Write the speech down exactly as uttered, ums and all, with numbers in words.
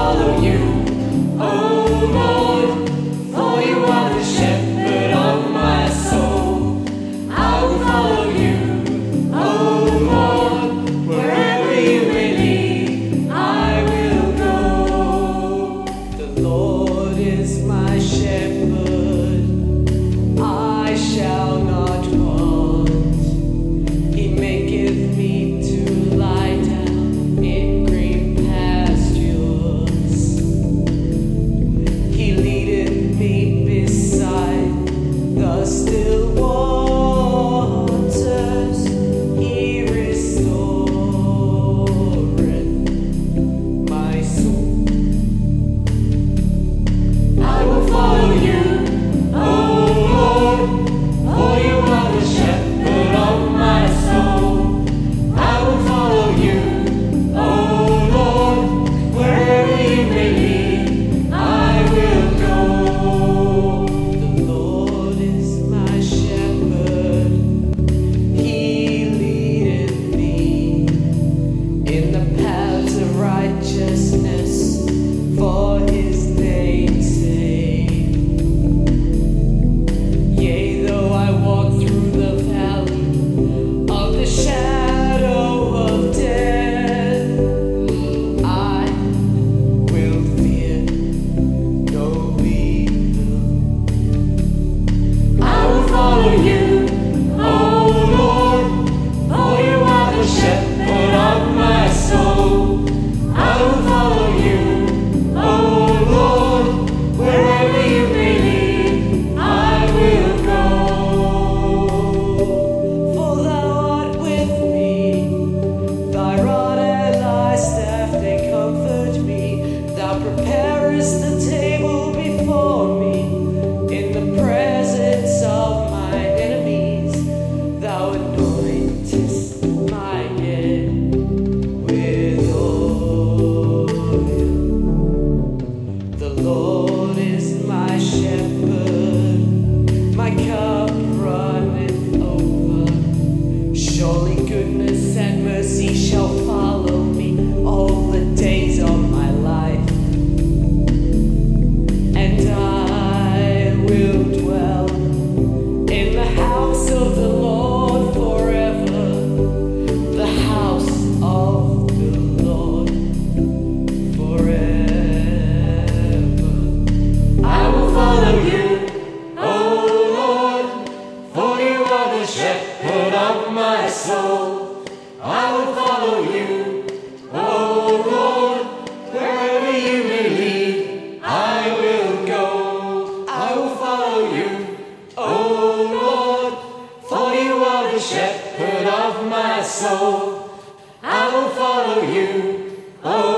follow you, oh Lord, for you are the shepherd of my soul. I will follow you, oh Lord, wherever you may lead, I will go. The Lord is my shepherd, I shall not want. He maketh me to lie down in green pastures. He leadeth me beside the still waters. He restoreth my soul. I will follow you, oh Lord, for you are the shepherd of my soul. I will follow you, oh Lord, wherever you may lead, I will go. The Lord is my shepherd, He leadeth me in the paths of righteousness for His name's sake. Yea, though I walk through the valley of the shadow of death, I will fear no evil. I will follow you, oh Lord, for you are the shepherd of my soul. I will follow you, oh Lord, wherever you may lead, I will go. For thou art with me, thy rod and thy staff, they comfort me. Thou preparest the table before me in the presence of my enemies. Thou anointest my head with oil. The Lord is my shepherd, my cup runneth over. Surely goodness and mercy shall follow me all the days of my life, and I will dwell in the house of the Lord forever. The house of the Lord forever. I will follow you, oh Lord, for you are the shepherd of my soul. I will follow you, oh Lord, wherever you may lead, I will go. I will follow you, oh Lord, for you are the shepherd of my soul. I will follow you, oh